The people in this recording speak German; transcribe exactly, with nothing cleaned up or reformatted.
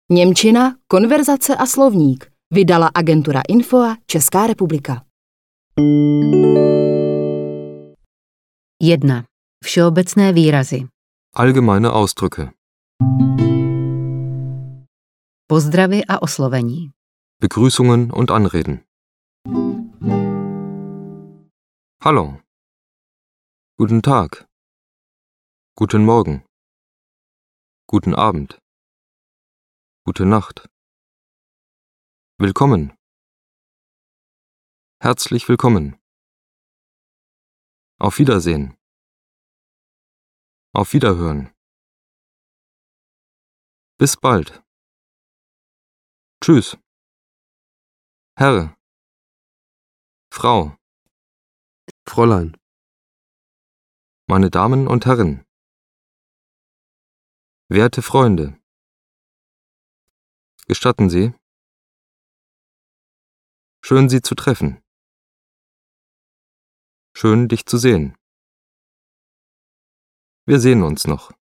Němčina, konverzace a slovník. Vydala agentura Info Česká republika. jedna. Všeobecné výrazy. Allgemeine Ausdrücke. Pozdravy a oslovení. Begrüßungen und Anreden. Hallo. Guten Tag. Guten Morgen. Guten Abend. Gute Nacht. Willkommen. Herzlich willkommen. Auf Wiedersehen. Auf Wiederhören. Bis bald. Tschüss. Herr. Frau. Fräulein. Meine Damen und Herren. Werte Freunde. Gestatten Sie. Schön, Sie zu treffen. Schön, dich zu sehen. Wir sehen uns noch.